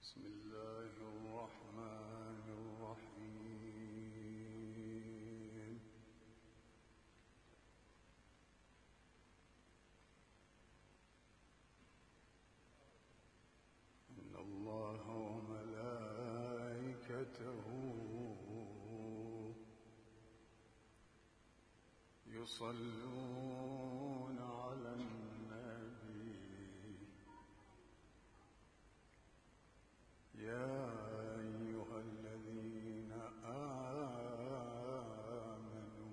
بسم الله الرحمن الرحيم. إن الله وملائكته يصلون على النبي يا أيها الذين آمنوا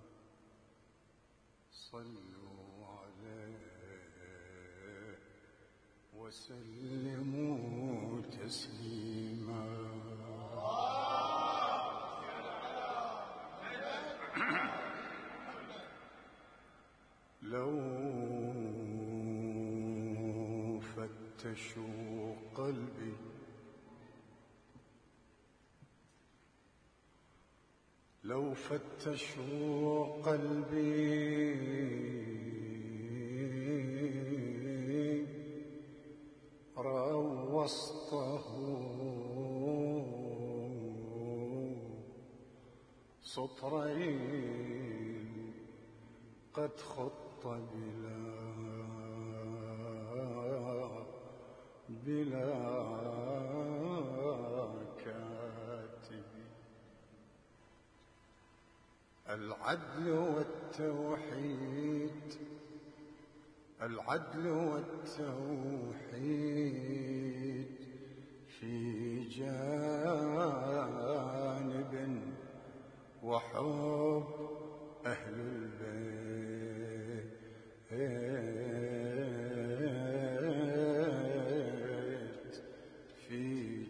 صلوا عليه وسلموا تسليما. لو فتشوا قلبي لو فتشوا قلبي رأوا وسطه سطرين قد خط بلا كاتب. العدل والتوحيد في جانب وحب أهل البيت في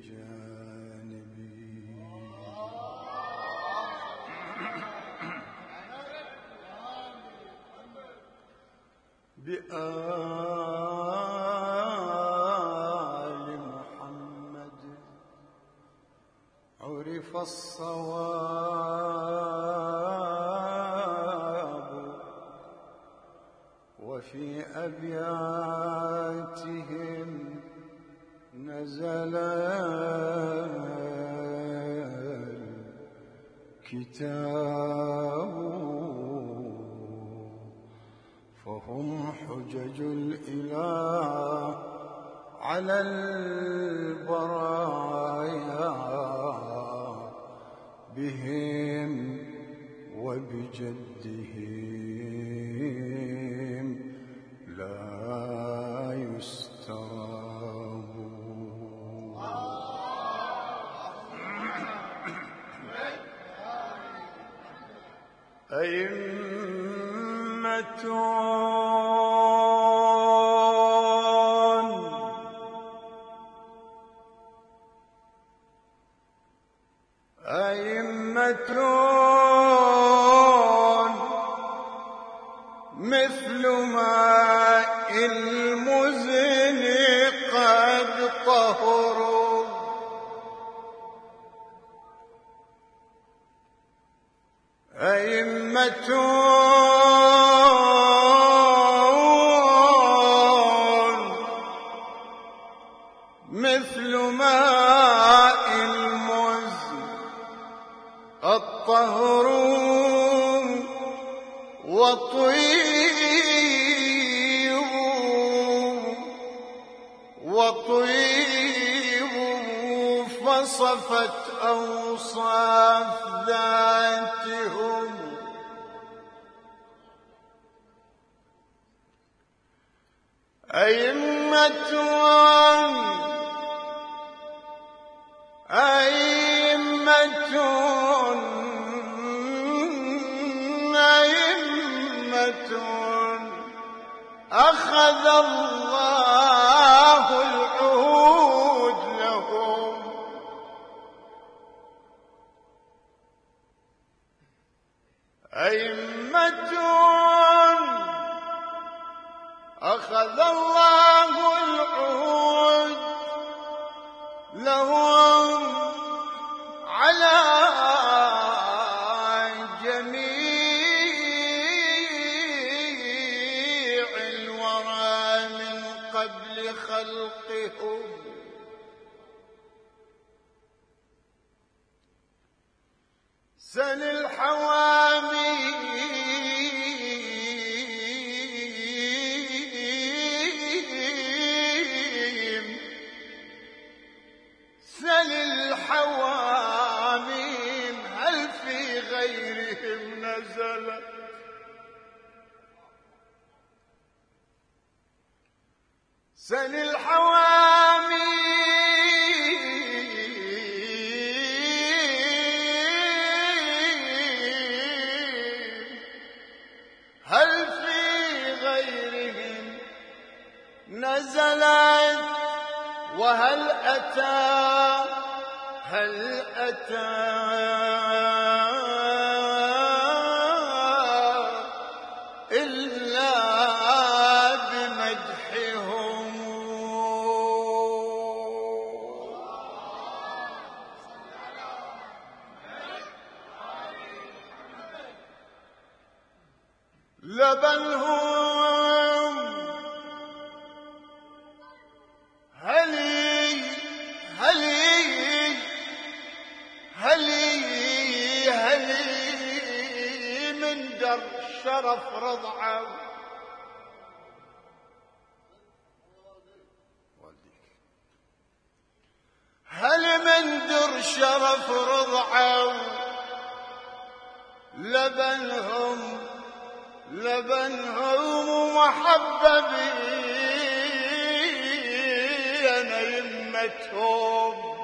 جانبي. بآل محمد عرف الصواب وفي أبياتهم نزل الكتاب فهم حجج الإله على البرايا بهم وبجدهم لا يستراب. أئمة مثل ماء المزن قد طهروا أئمة مثل ماء المزن الطهر وطيب فصفت أوصاف ذاتهم. أئمة أخذ الله العهود لهم. أئمة أخذ الله العهود لهم على جميع الورى من قبل خلقهم سل الحواميم سل الحواميم هل في غيرهم نزلت سل الحواميم هل في غيرهم نزلت وهل أتى إلا بمدحهم لبنهم هلي من در شرف رضعه هل من در شرف رضعه لبنهم ومحببي أنا يمتهم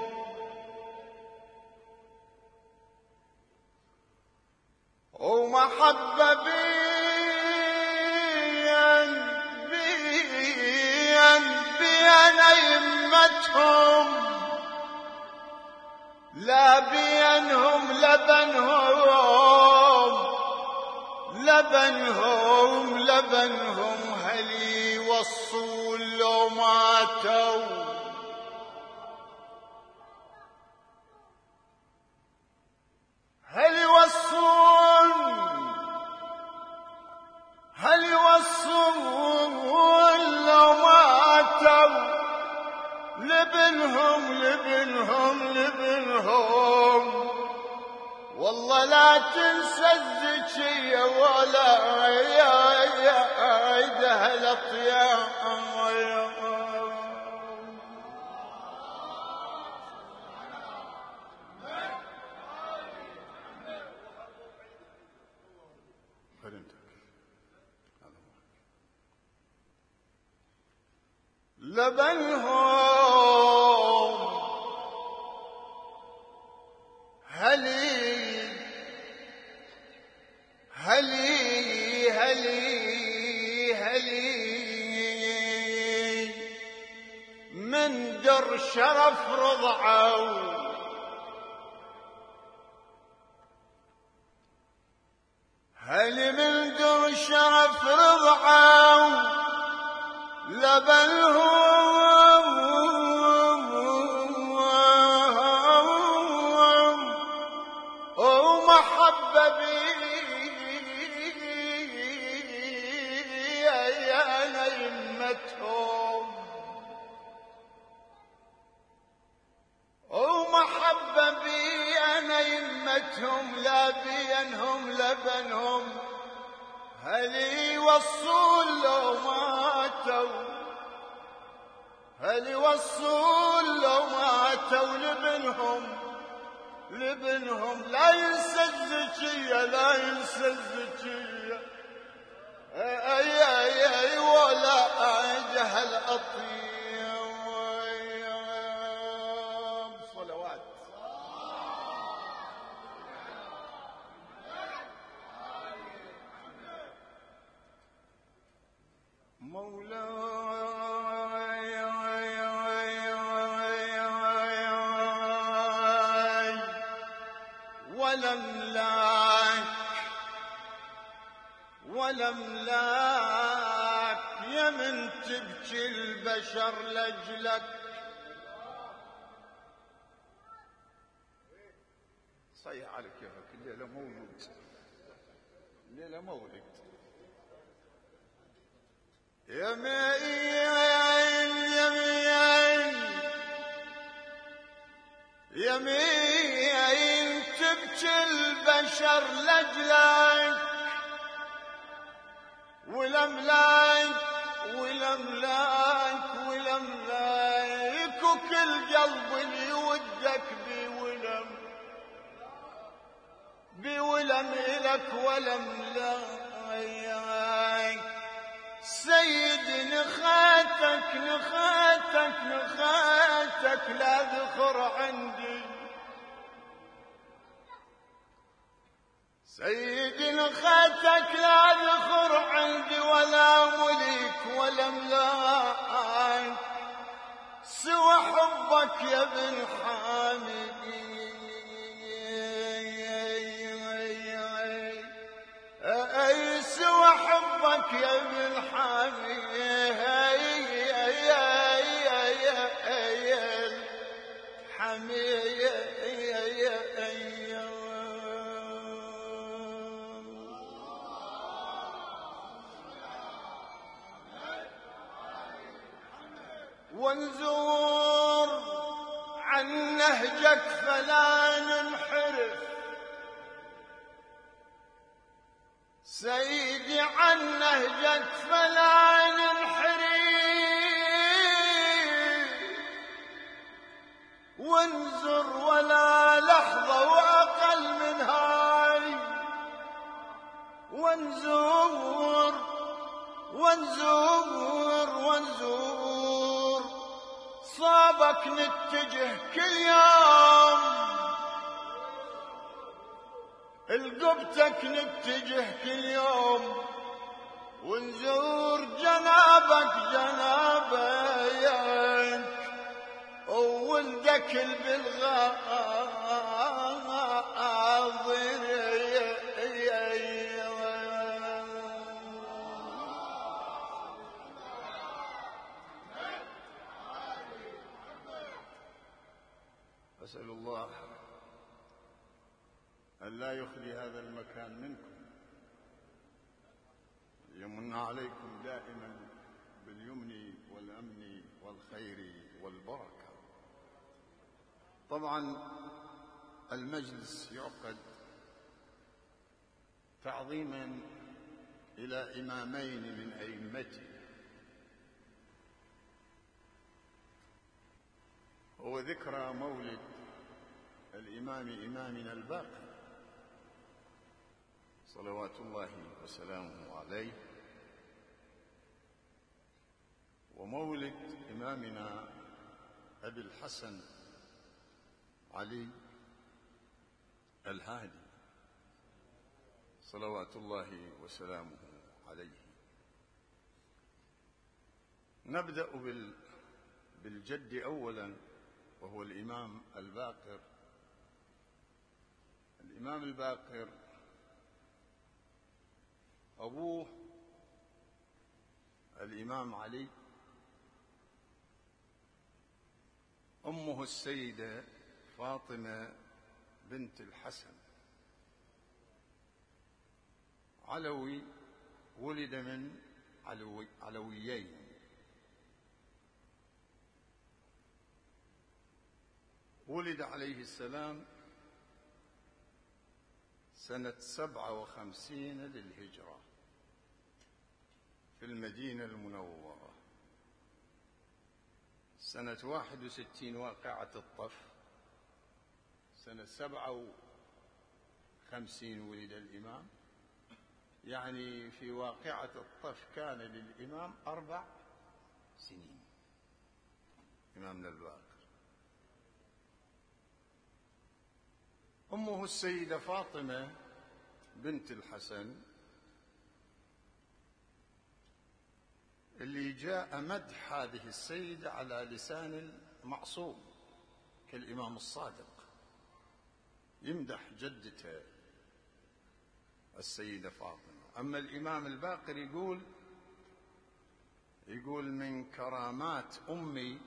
ومحببي أنا يمتهم لا بينهم لبنهم هل يوصوا لو ماتوا هل يوصون لو ماتوا لبنهم والله لا تنسى الزكية ولا عيدها الأطياء لبنهم هلي من در شرف رضعوا هل من در شرف رضعوا لبنهم ومحببي أنا يمتهم ومحببي أنا يمتهم لا بينهم لبنهم هل يوصون لو ماتوا لبنهم لا ينسى الزكية أي ولا عيدها الأطيب صلوات مولاي ولملاك يا من تبكي البشر لأجلك صيح عليك يا أخي الليلة مولد يمين تبكي البشر لجلك ولملاك ولملاك ولملاك، وكل قلب اللي ودك بولم إلك ولملاك. سيدي نخاتك نخاتك نخاتك لا ذخر عندي، سيدي نخاتك لا ذخر عندي ولا ملك ولا ملاك سوى حبك يا ابن حامد، اي سوى حبك يا ابن حامد وانزور عن نهجك فلا ننحرف، سيدي عن نهجك فلا ننحرف، وانزر ولا لحظة وأقل من هاي، وانزور وانزور وانزور صابك نتجه كل يوم، لقبتك نتجه كل يوم، ونزور جنابك جنابك وولدك بالغاضر. أسأل الله أن لا يخلي هذا المكان منكم، يمن عليكم دائما باليمن والأمن والخير والبركة. طبعا المجلس يعقد تعظيما إلى إمامين من أئمتي، هو ذكرى مولد الإمام إمامنا الباقر صلوات الله وسلامه عليه، ومولد إمامنا أبي الحسن علي الهادي صلوات الله وسلامه عليه. نبدأ بالجد أولا، وهو الإمام الباقر. الإمام الباقر أبوه الإمام علي، أمه السيدة فاطمة بنت الحسن علوي، ولد من علويين، ولد عليه السلام سنة 57 للهجرة في المدينة المنورة، سنة 61 واقعة الطف، سنة 57 ولد الإمام، يعني في واقعة الطف كان للإمام 4 سنين إمامنا الباقر. أمه السيدة فاطمة بنت الحسن اللي جاء مدح هذه السيدة على لسان المعصوم كالإمام الصادق، يمدح جدته السيدة فاطمة. أما الإمام الباقر يقول من كرامات أمي،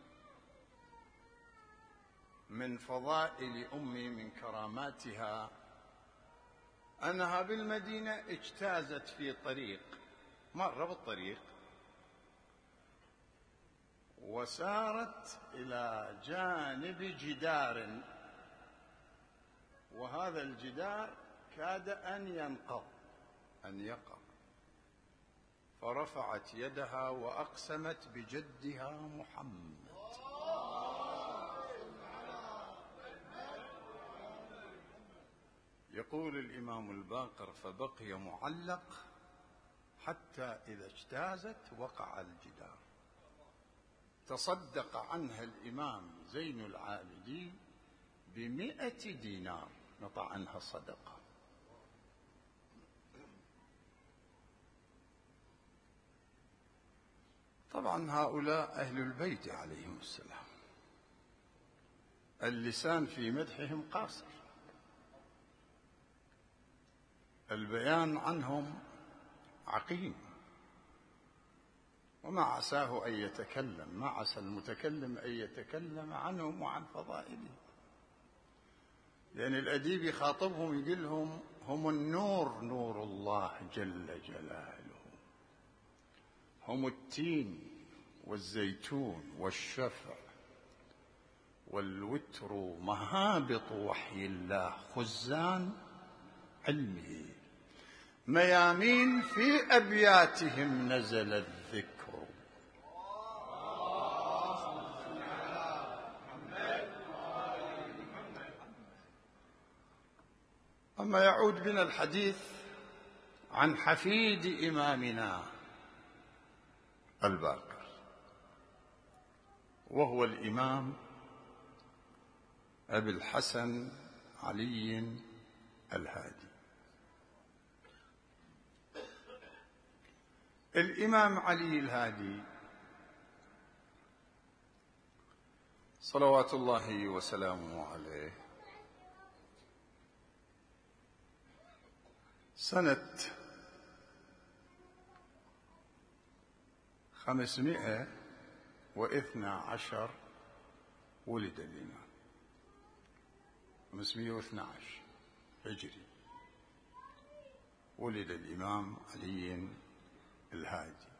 من فضائل أمي، من كراماتها أنها بالمدينة اجتازت في طريق، مرة بالطريق وسارت إلى جانب جدار وهذا الجدار كاد أن يقع، فرفعت يدها وأقسمت بجدها محمد. يقول الإمام الباقر: فبقي معلق حتى إذا اجتازت وقع الجدار. تصدق عنها الإمام زين العابدين ب100 دينار، نطع عنها صدقة. طبعا هؤلاء أهل البيت عليهم السلام، اللسان في مدحهم قاصر، البيان عنهم عقيم، وما عساه أن يتكلم، ما عسى المتكلم أن يتكلم عنهم وعن فضائلهم، لأن الأديب يخاطبهم يقول لهم: هم النور، نور الله جل جلاله، هم التين والزيتون والشفع والوتر، مهابط وحي الله، خزان علمه، ميامين في أبياتهم نزل الذكر. أما يعود بنا الحديث عن حفيد إمامنا الباقر، وهو الإمام أبي الحسن علي الهادي. الإمام علي الهادي صلوات الله وسلامه عليه سنة 512 ولد الإمام، 512 هجري ولد الإمام علي الهادي.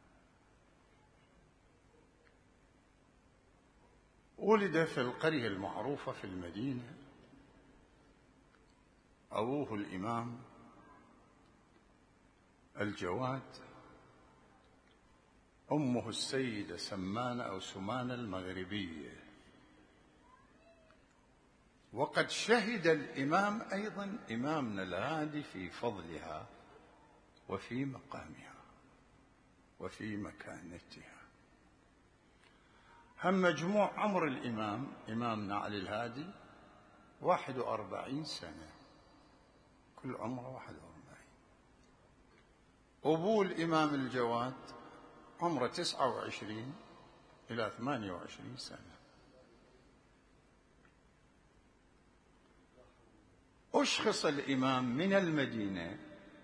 ولد في القرية المعروفة في المدينة. أبوه الإمام الجواد، أمه السيدة سمانة أو سمانة المغربية. وقد شهد الإمام أيضا إمامنا الهادي في فضلها وفي مقامها وفي مكانتها. هم مجموع عمر الإمام إمامنا علي الهادي 41 سنة، كل عمره 41. أبوه الإمام الجواد عمره 29 إلى 28 سنة. أشخص الإمام من المدينة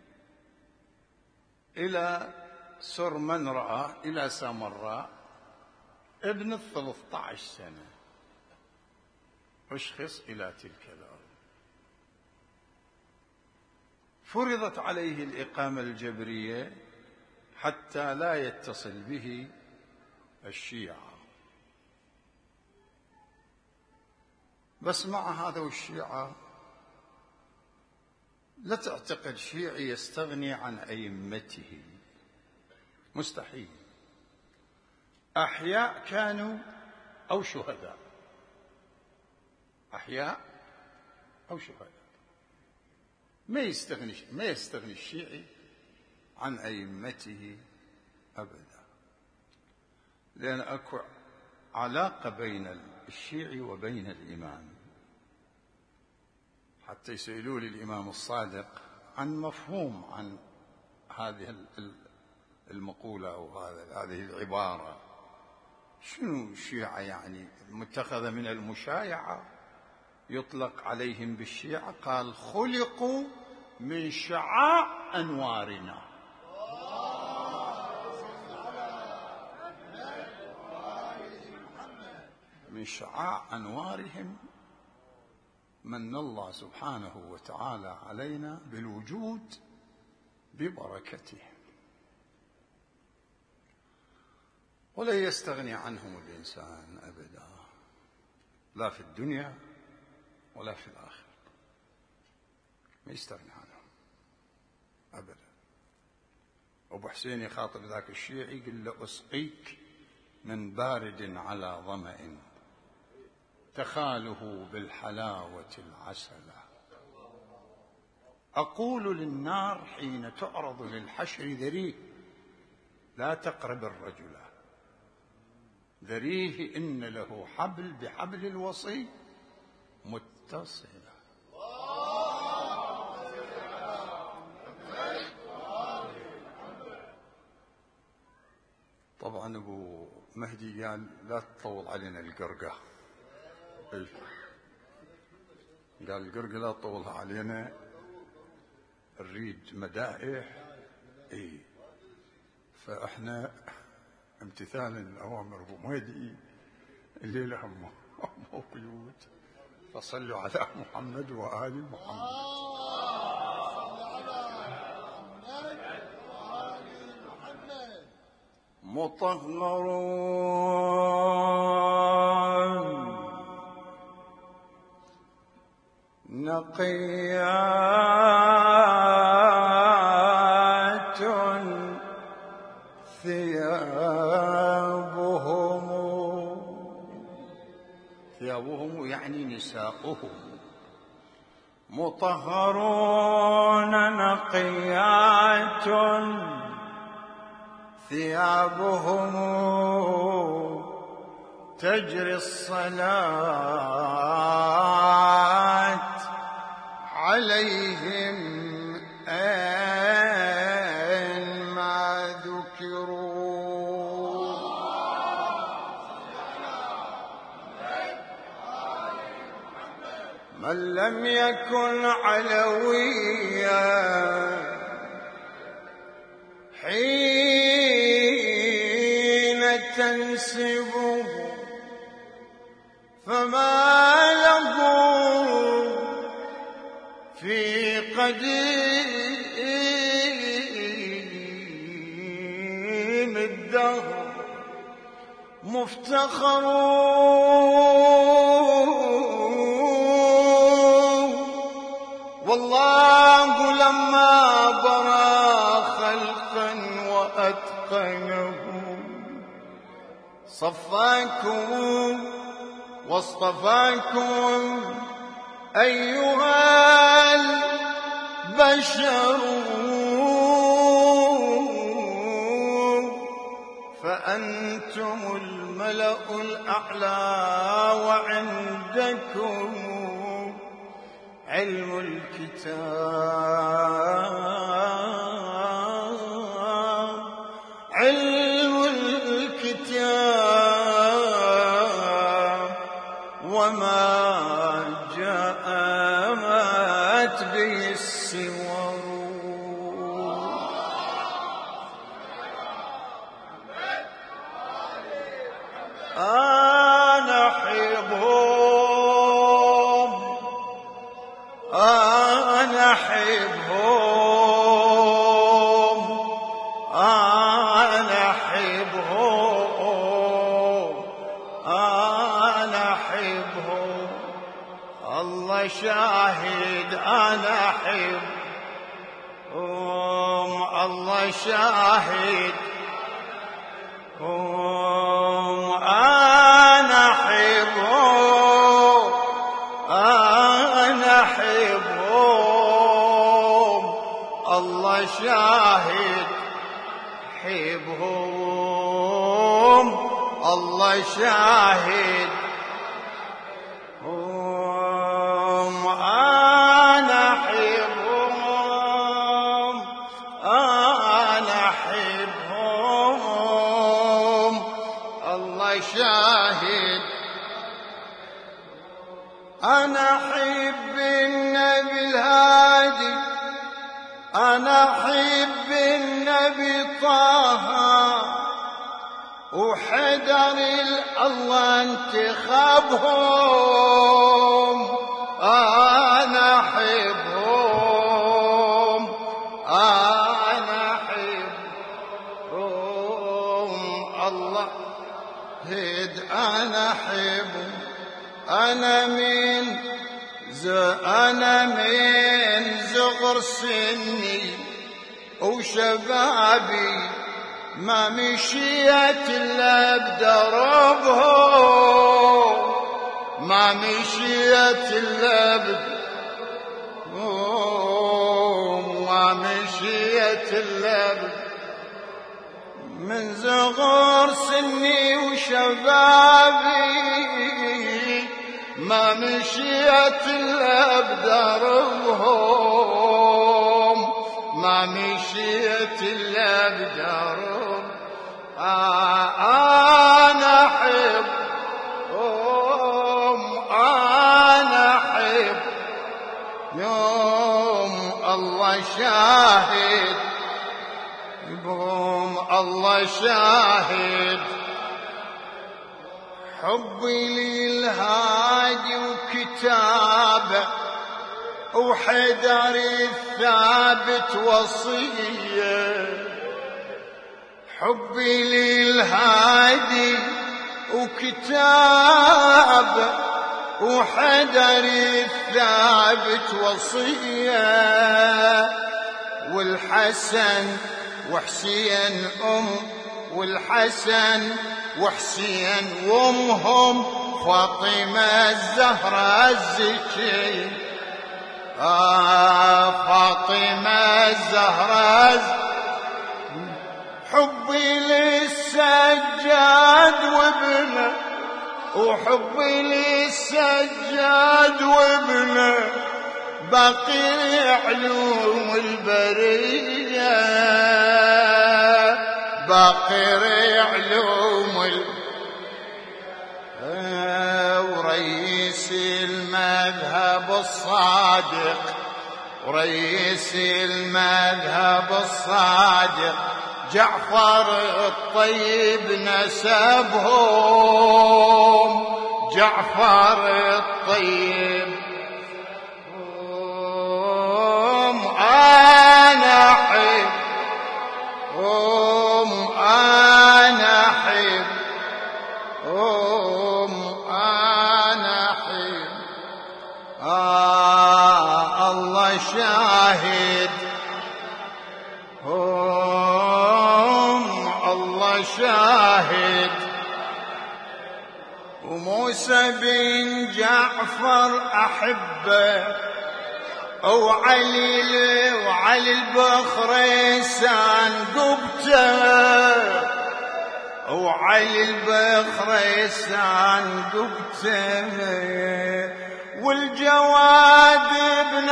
إلى سرمنرأة إلى سامراء ابن 13 سنة، أشخص إلى تلك الأرض. فرضت عليه الإقامة الجبرية حتى لا يتصل به الشيعة، بس مع هذا والشيعة لا تعتقد شيعي يستغني عن أئمته، مستحيل. أحياء كانوا أو شهداء، أحياء أو شهداء، ما يستغني الشيعي عن أئمته أبدا، لأن أكو علاقة بين الشيعي وبين الإمام. حتى يسألوا لي الإمام الصادق عن مفهوم عن هذه المقولة أو هذه العبارة، شنو الشيعة يعني؟ متخذة من المشايعة، يطلق عليهم بالشيعة. قال: خلقوا من شعاع أنوارنا. من شعاع أنوارهم من الله سبحانه وتعالى علينا بالوجود ببركته، ولا يستغني عنهم الإنسان أبدا، لا في الدنيا ولا في الآخرة. ما يستغني عنهم أبدا. أبو حسين يخاطب ذاك الشيعي يقول له أسقيك من بارد على ظمأ تخاله بالحلاوة العسلة، أقول للنار حين تعرض للحشر ذريه لا تقرب الرجل، ذريه إن له حبل بحبل الوصي متصلة. طبعا أبو مهدي قال لا تطول علينا القرقة، قال القرقة لا تطولها علينا، نريد مدائح. فإحنا امتثالا لأوامر أبو مهدي الليلة هم قيود، فصلوا على محمد وآل محمد. مطهرون نقيات ثيابهم يعني نساؤهم، مطهرون نقيات ثيابهم تجري الصلاة عليهم أين ما ذكروا. من لم يكن علويا حين تنسبه فما له في قديم الدهر مفتخر. والله لما برا خلقا وأتقنهم صفاكم واصطفاكم أيها البشر، فأنتم الملأ الأعلى وعندكم علم الكتاب، علم الكتاب وما جاءت به السور. أنا أحبهم، أنا أحبهم، أنا أحبهم، أنا أحبهم. الله شاهد أنا أحبهم، الله شاهد أنا أحبهم، أنا أحبهم. الله شاهد حبهم، الله شاهد أنا أحبهم، أنا أحبهم. الله شاهد أنا أحب النبي الهادي، أنا أحب النبي طه وحدر الله انتخابهم. أنا أحبهم، أنا أحبهم. الله هد أنا أحبهم. أنا من أنا من صغر سني وشبابي ما مشيت إلا بدربهم، ما مشيت إلا بدربهم، ما مشيت إلا من صغر سني وشبابي ما مشيت إلا بدربهم، ما مشيت إلا بدربهم. أنا أحبهم، أنا أحب يوم الله شاهد بهم، الله شاهد حبي للهادي وكتابه وحدر الثابت وصيه، حبي للهادي وكتابه وحدر الثابت وصيه، والحسن وحسين والحسن وحسين وامهم فاطمة الزهراء الزكية، فاطمة الزهراء. حبي للسجاد وابنه وحبي للسجاد وابنه باقي علوم البرية، باقي علوم ورئيس المذهب الصادق، ورئيس المذهب الصادق جعفر الطيب نسبهم، جعفر الطيب. أنا أحبهم، أنا أحبهم، أنا أحب. الله شاهد الله شاهد. وموسى بن جعفر أحبه وعلي البخريسان قبته، وعلي البخريسان قبته، والجواد ابن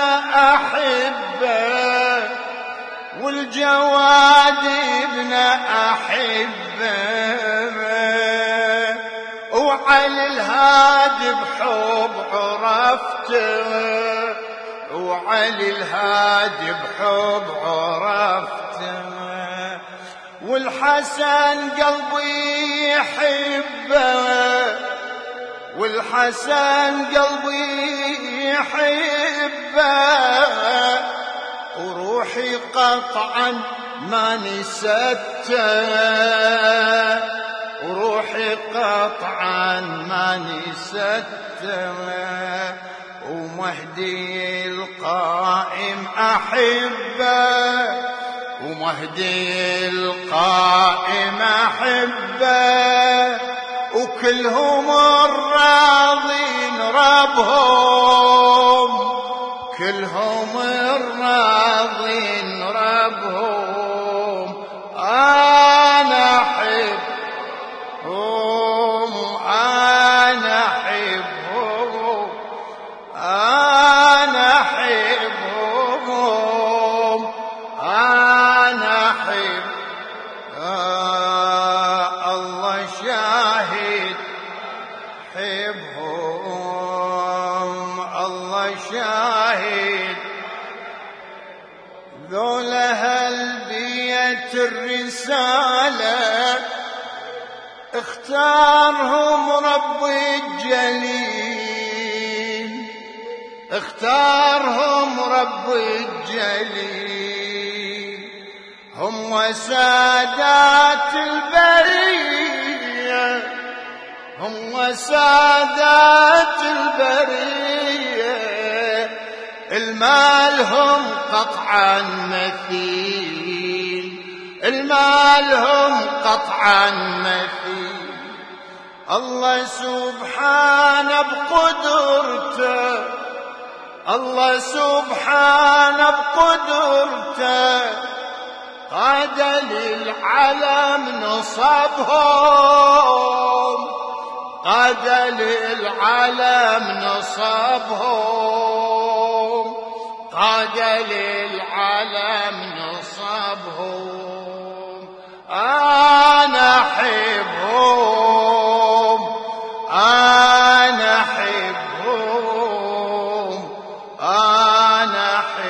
أحبه، والجواد ابن أحبه، وعلي الهادي بحب عرفته، وعلي الهادي بحب عرفته، والحسن قلبي يحبه، والحسن قلبي يحبه، وروحي قطعا ما نسيته، وروحي قطعا ما نسيته، ومهدي القائم أحبه، ومهدي القائم أحبه، وكلهم الراضين ربهم، كلهم الراضين ربهم. أنا أحبهم، أنا أحبهم، أنا أحبهم، أنا أحب. الله شاهد حبهم، الله شاهد. ذولا هالبيت الرسالة اختارهم ربي الجليل، اختارهم ربي الجليل، هم سادات البرية، هم سادات البرية، المالهم قطعا مثيل، المالهم قطعا مثيل. الله سبحانه بقدرته، الله سبحانه بقدرته قاد للعالم نصبهم، قاد للعالم نصبهم، قاد للعالم نصبهم. أنا أحبهم، أنا أحبهم، أنا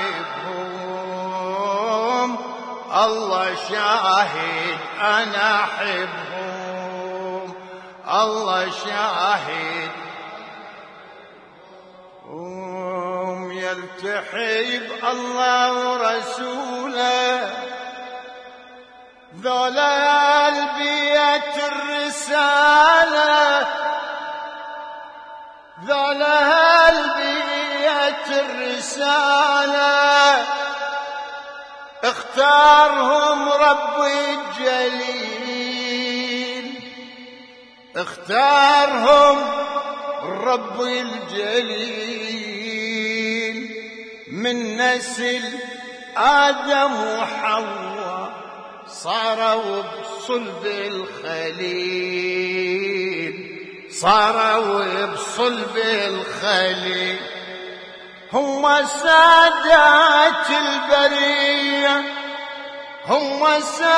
أحبهم. الله شاهد أنا أحبهم، الله شاهد. يلتحي بالله ورسوله ذولا البيت الرسالة، ذولا البيت الرسالة اختارهم ربي الجليل، اختارهم ربي الجليل من نسل آدم وحواء صاروا بصلب الخليل، صاروا بصلب الخليل. هم سادات البرية، هم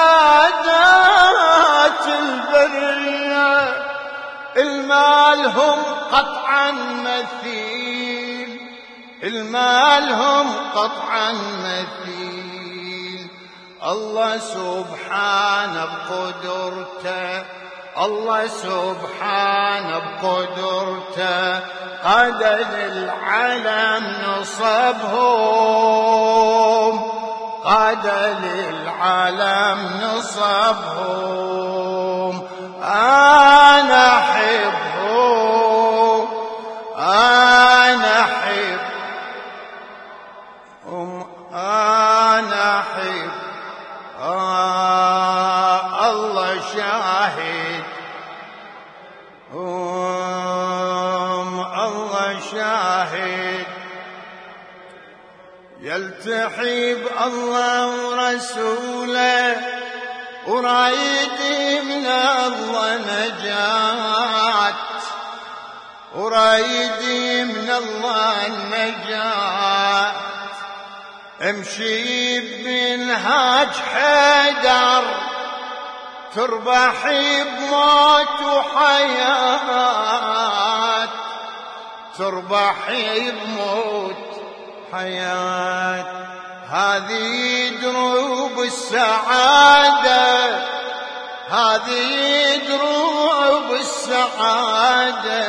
سادات البرية. المالهم قطعا مثيل، المالهم قطعا مثيل. الله سبحانه بقدرته، الله سبحانه بقدرته قاد للعالم نصبهم، قاد للعالم نصبهم. أنا أحبهم، أنا أحبهم، أنا أحب. الله شاهد، الله شاهد. يلتحي بالله ورسوله ورايد من الله نجاة، ورايد من الله النجاة. امشي بمنهاج حيدر تربحي بموت وحياة، تربحي بموت حياة. هذه دروب السعادة، هذه دروب السعادة.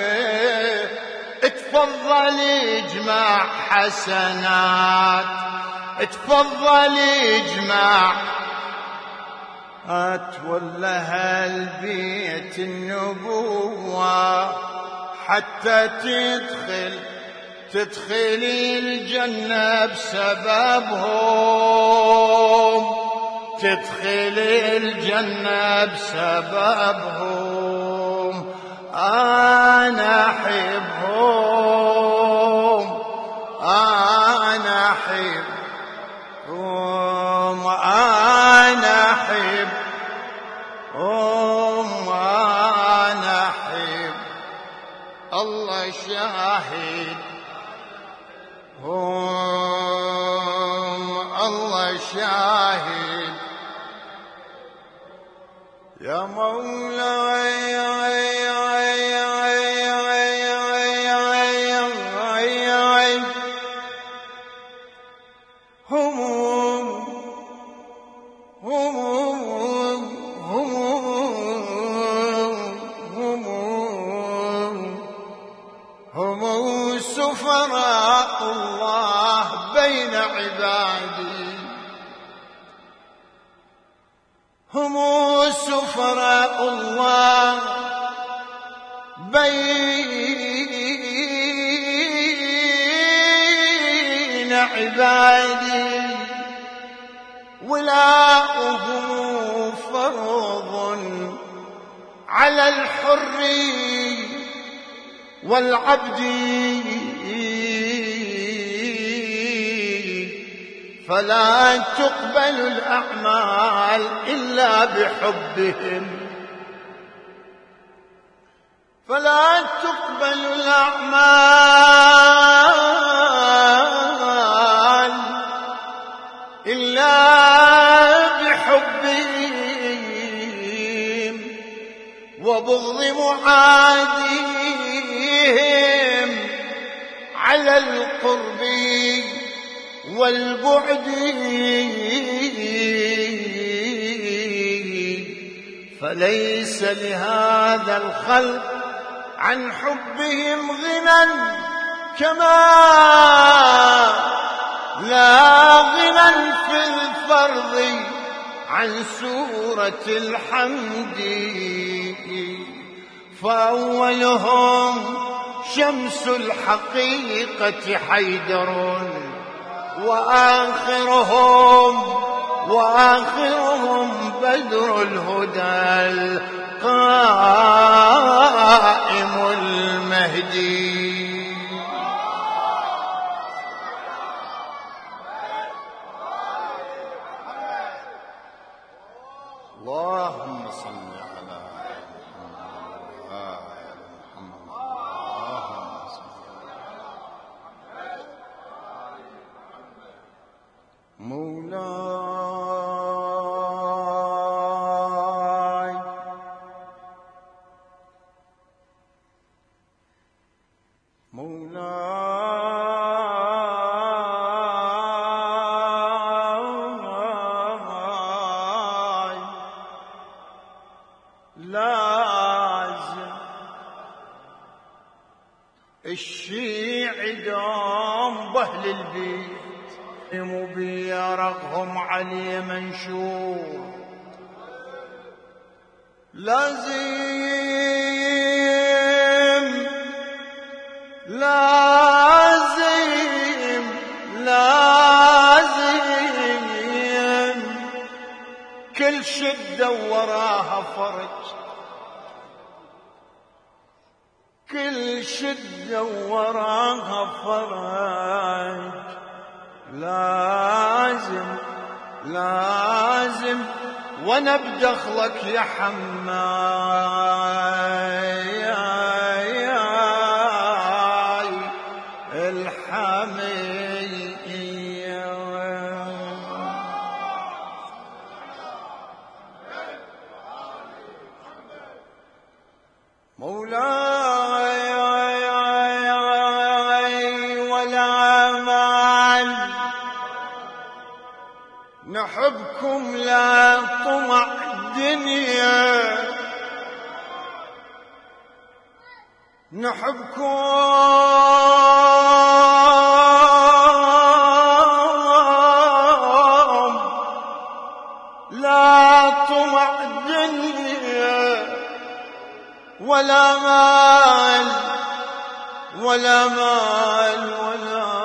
اتفضل اجمع حسنات، اتفضل اجمع. اتولها البيت النبوة حتى تدخلي الجنة بسببهم، تدخلي الجنة بسببهم. أنا أحبهم، أنا أحبهم، أنا أحبهم، أنا أحب. الله شاهد، الله شاهد. يا مولاي هم سفراء الله بين عبادي، هم سفراء الله بين عبادي ولاؤه فرض على الحر والعبد، فلا تقبل الأعمال إلا بحبهم، فلا تقبل الأعمال إلا بحبهم وبغض معاديهم على القرب والبعد، فليس لهذا الخلق عن حبهم غنى، كما لا غنى في الفرض عن سورة الحمد. فأولهم شمس الحقيقة حيدر، وآخرهم بدر الهدى القائم المهدي. اللهم صل على محمد. اللهم صل مولاي مولاي لازم الشيعي دام بأهل البيت مبيرقهم علي منشور، لازم كل شدة وراها فرج، كل شدة وراها فرج، لازم وانا بدخلك يا حماي الحمي مولاي والأعمال نحبكم لا طمع دنيا، نحبكم لا طمع دنيا ولا مال ولا مال ولا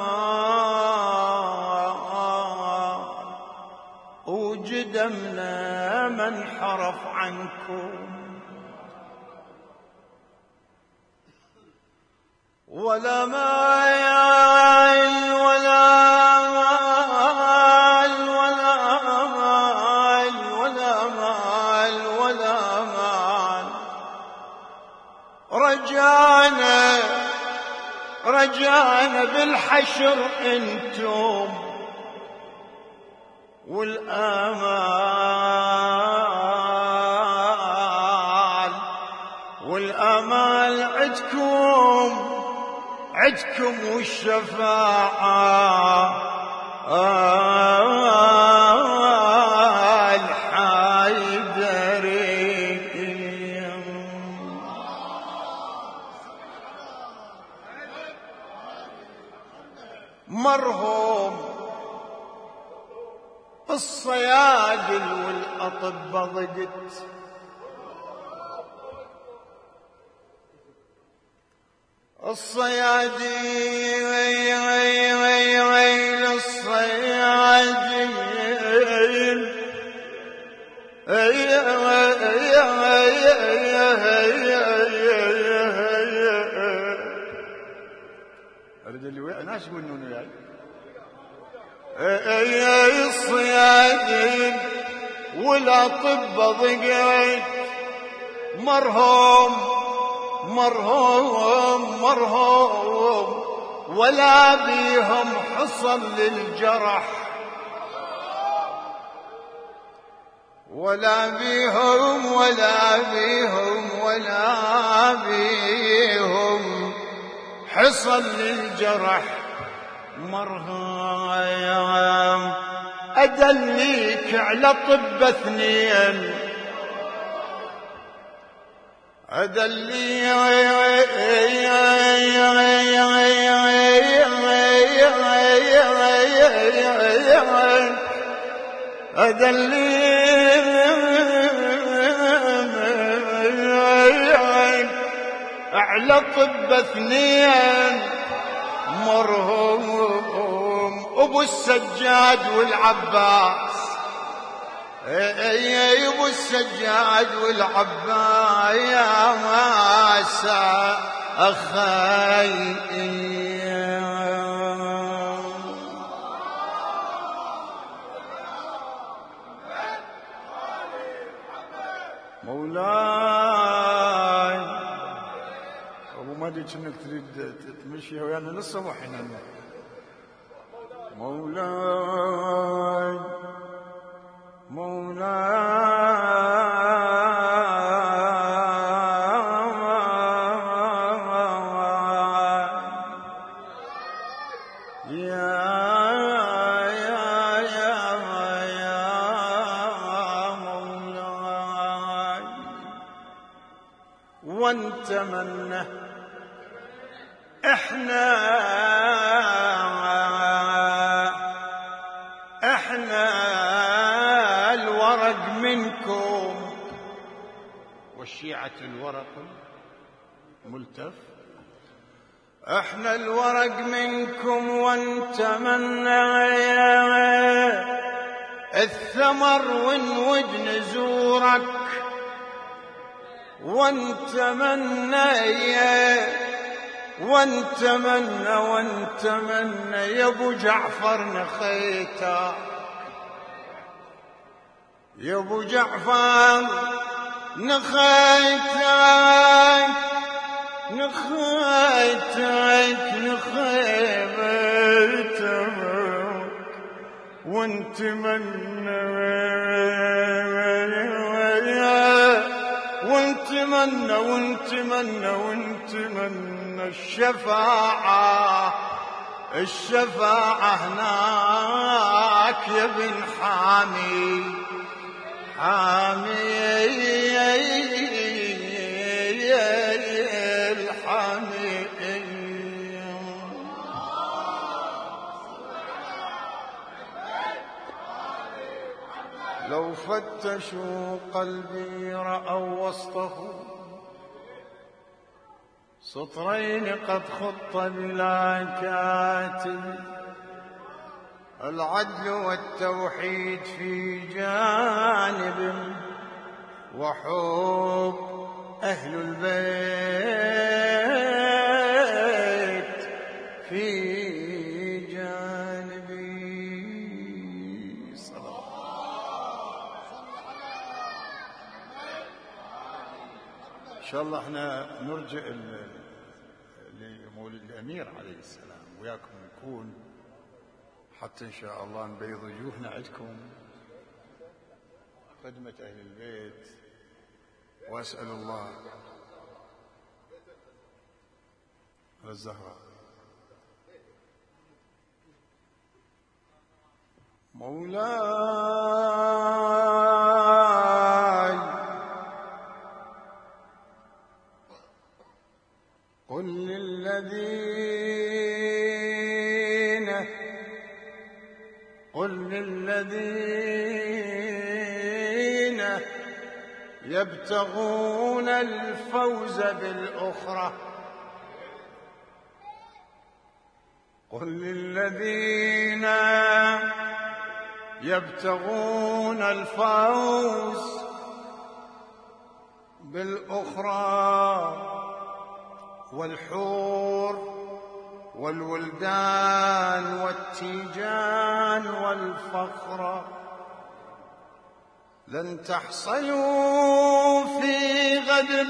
مال، وجدمنا من حرف عنكم ولا مال ولا مال ولا مال ولا مال ولا مال، رجعنا بالحشر انتم والآمال عدكم والشفاعة الحيدري مرهم الصيادل والأطباء ضدت، الصيادين أريد اللي وياي ناس يقولون وياي الصيادين والأطباء ضقيت مرهم مرهم مرهم ولا بيهم حصل للجرح ولا بيهم ولا بيهم ولا بيهم حصل للجرح مرهم أدليك على طب اثنين على طب اثنين مرهم أبو السجاد والعباس أبو السجاد والعباس يا ماسا أخي مولاي أبو مهدي كأنك تريد تمشي ويانا للصبح هنا مولاي مولاي مولاي ونتمنى احنا الورق منكم والشيعة الورق ملتف احنا الورق منكم ونتمنى الثمر ونود نزورك ونتمنى يا ابو جعفر نخيتك يا ابو جعفر نخيتك ونتمنى الشفاعة هناك يا بن حامي الحامي لو فتشوا قلبي رأوا وسطه سطرين قد خط بلا كاتب العدل والتوحيد في جانب وحب أهل البيت في جانبي إن شاء الله احنا نرجع لمولد الأمير عليه السلام وياكم نكون حتى إن شاء الله نبيض وجوهنا عندكم خدمة أهل البيت وأسأل الله الزهراء مولاي قل للذين يبتغون الفوز بالأخرى قل للذين يبتغون الفوز بالأخرى والحور والولدان والتيجان والفخر لن تحصلوا في غد،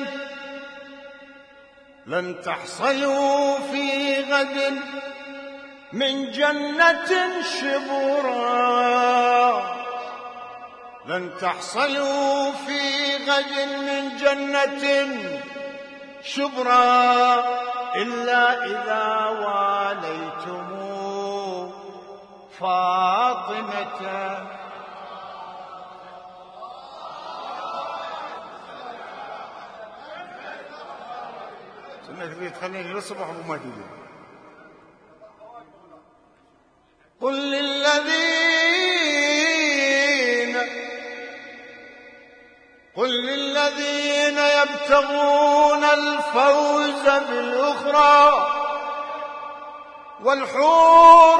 لن تحصلوا في غد من جنة شبرا، لن تحصلوا في غد من جنة شبرا إلا إذا واليتم فاطمة. سنة تخليني للصبح وما تجي. قل للذين يبتغون الفوز بالأخرى والحور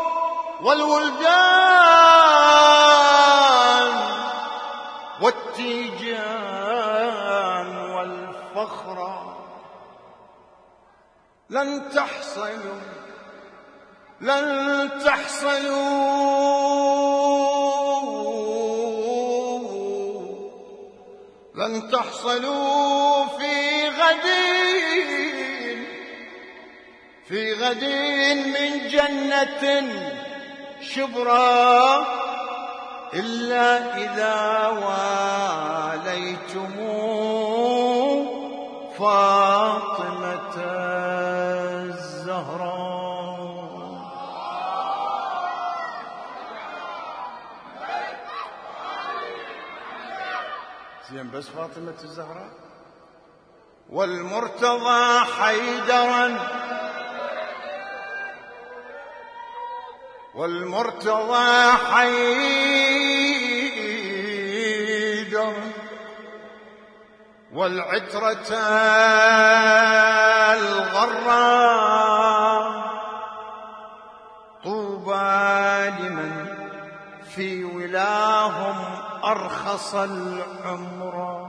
والولدان والتيجان والفخر لن تحصلوا، لن تحصلوا في غد من جنة شبرا إلا إذا واليتم فاطمة الزهراء. زين بس فاطمة الزهراء والمرتضى حيدرا، والمرتضى حيدرا والعترة الغراء طوبى لمن في ولاهم أرخص العمر،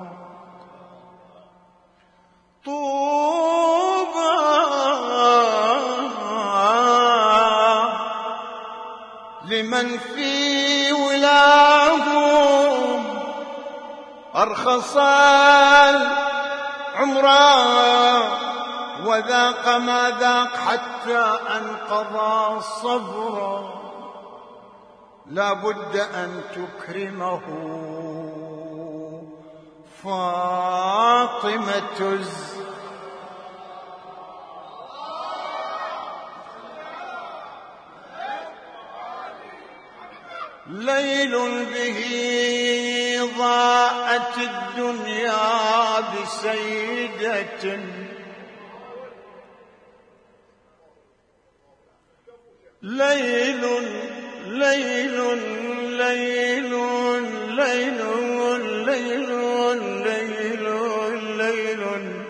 طوبى لمن في ولاهم أرخص العمر وذاق ما ذاق حتى أنقضى صبرا، لا بد أن تكرمه فاطمة ليل به ضاءت الدنيا بسيدة، ليل ليل ليل ليل ليل ليل ليل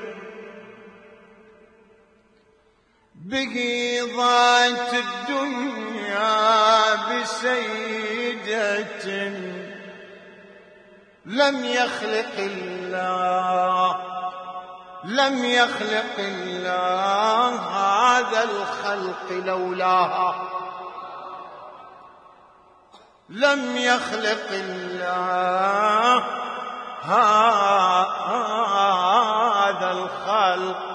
به ضاءت الدنيا بسيدة لم يخلق الله، لم يخلق الله هذا الخلق لولاها، لم يخلق الله هذا الخلق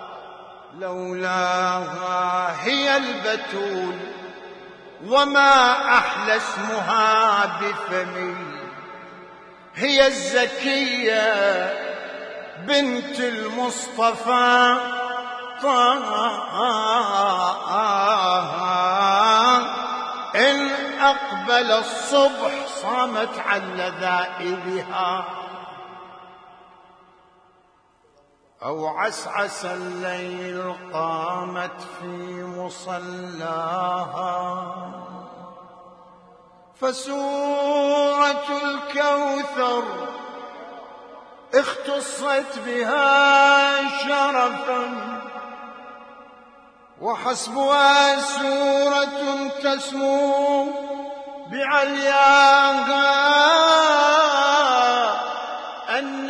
لولاها. هي البتول وما أحلى اسمها بفمي، هي الزكية بنت المصطفى إن أقبل الصبح صامت عن لذائذها، أو عسعس الليل قامت في مصلاها، فسورة الكوثر اختصت بها شرفا، وحسبها سورة تسمو بعلياها،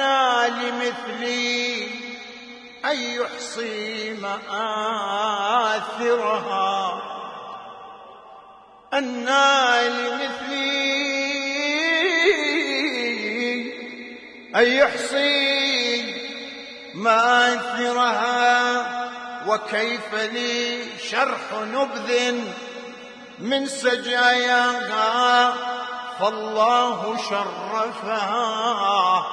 أنى لمثلي أن يحصي مآل مآثرها أنى لمثلي أن يحصي مآثرها، وكيف لي شرح نبذ من سجاياها، فالله شرفها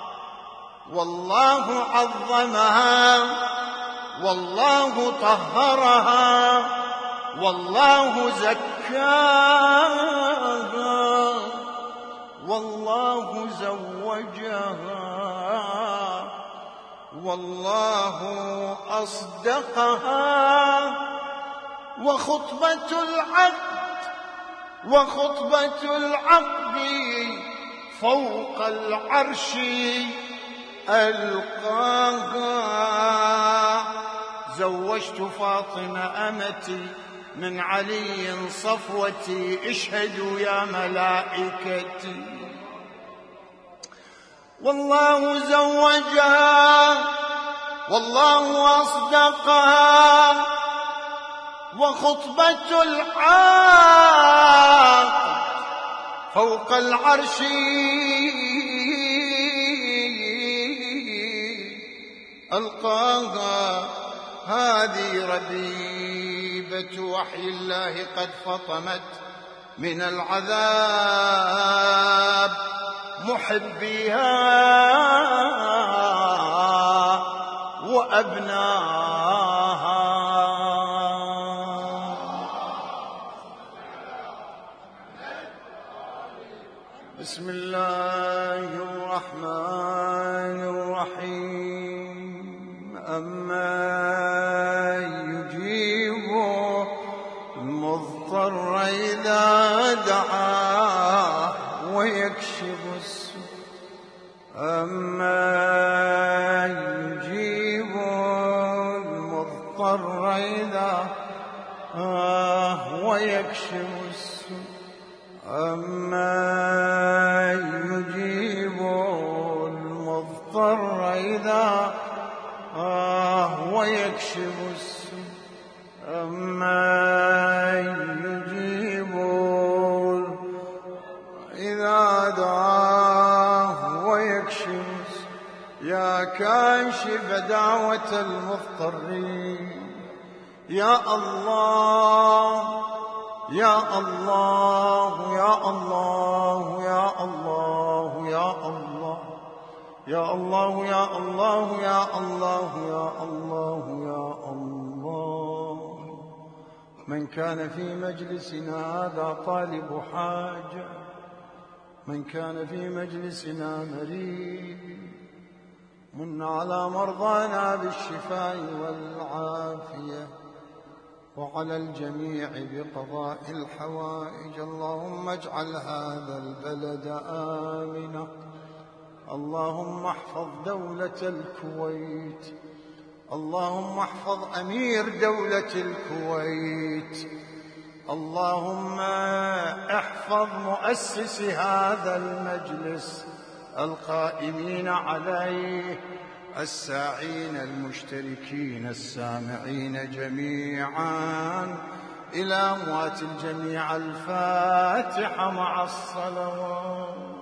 والله عظمها والله طهرها والله زكاها والله زوجها والله أصدقها. وخطبة العقد فوق العرش ألقاها. زوجت فاطمة أمتي من علي صفوتي، اشهدوا يا ملائكتي. والله زوجها والله أصدقها. وخطبة العاقد فوق العرش ألقاها. هذه ربيبة وحي الله قد فطمت من العذاب محبيها وأبناها. بسم الله الرحمن الرحيم. أما يجيب المضطر إذا دعاه ويكشف السوء. أما يجيب المضطر إذا ويكشف السوء. أما يجيب المضطر إذا ويكشف السوء. أما يجيب إذا دعاه ويكشف السوء. يا كاشف دعوة المضطرين، يا الله يا الله يا الله يا الله يا الله يا الله يا الله يا الله يا الله يا الله. من كان في مجلسنا هذا طالب حاجة، من كان في مجلسنا مريض، من على مرضانا بالشفاء والعافية، وعلى الجميع بقضاء الحوائج. اللهم اجعل هذا البلد آمنا. اللهم احفظ دولة الكويت. اللهم احفظ أمير دولة الكويت. اللهم احفظ مؤسس هذا المجلس، القائمين عليه، الساعين، المشتركين، السامعين جميعا، إلى أموات الجميع. الفاتحة مع الصلوات.